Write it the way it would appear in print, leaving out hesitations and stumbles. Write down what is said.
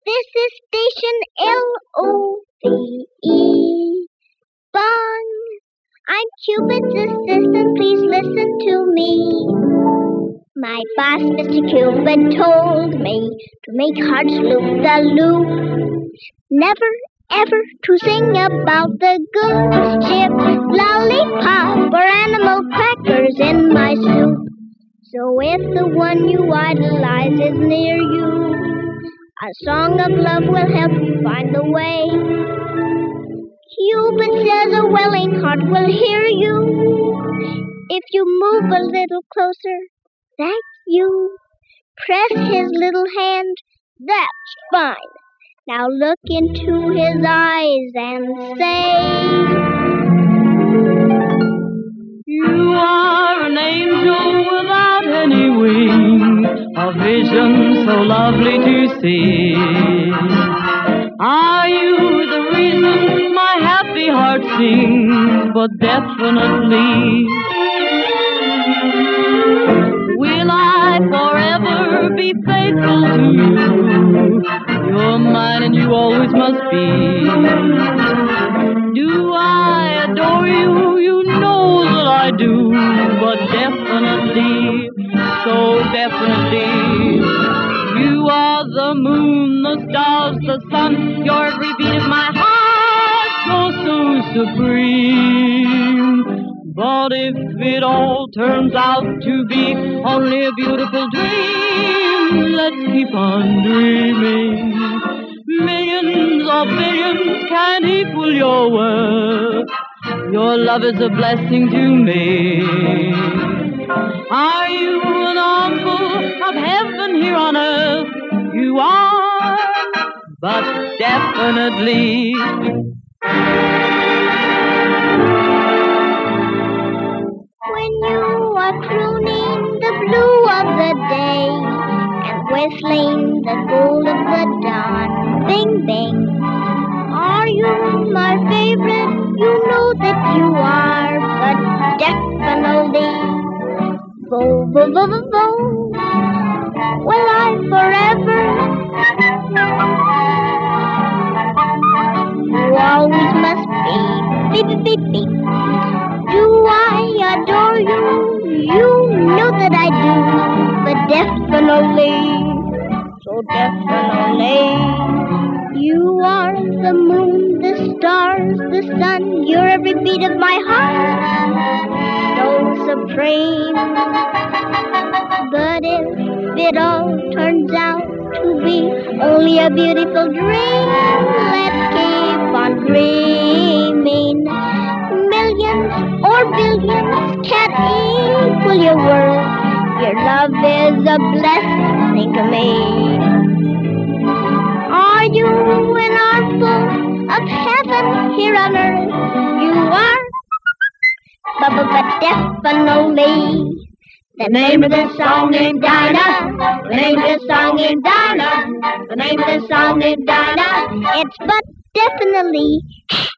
This is station LOVE. Bong. I'm Cupid's assistant, please listen to me. My boss, Mr. Cupid, told me to make hearts loop-the-loop. Never, ever to sing about the goose chip, lollipop, or animal crackers in my soup. So if the one you idolize is near you, a song of love will help you find the way. Cupid says a willing heart will hear you. If you move a little closer, that's you. Press his little hand, that's fine. Now look into his eyes and say, you are an angel without any wings, a vision so lovely to see. Are you the reason my happy heart sings? But definitely, will I forever be faithful to you? You're mine and you always must be. Do I adore you? You know that I do. But definitely, so definitely, you are the moon, the stars, the sun. You're every beat of my heart, you're so supreme. But if it all turns out to be only a beautiful dream, let's keep on dreaming. Millions or billions can't equal your worth. Your love is a blessing to me. Are you an armful of heaven here on earth? You are, but definitely. when you are crooning the blue of the day and whistling the gold of the dawn, bing, bing. Are you my favorite? You know that you are, but definitely. Bo, bo, bo, bo, bo. Will I forever? You always must be. Beep, beep, beep, beep. Do I adore you? You know that I do, but definitely, so definitely. You are the moon, the stars, the sun. You're every beat of my heart, so supreme. But if it all turns out to be only a beautiful dream, let's keep on dreaming. Millions or billions can't equal your worth. Your love is a blessing to me. Are you an armful of heaven here on earth? You are, but definitely. The name of the song ain't Dinah. The name of the song ain't Dinah. The name of the song ain't Dinah. It's but definitely.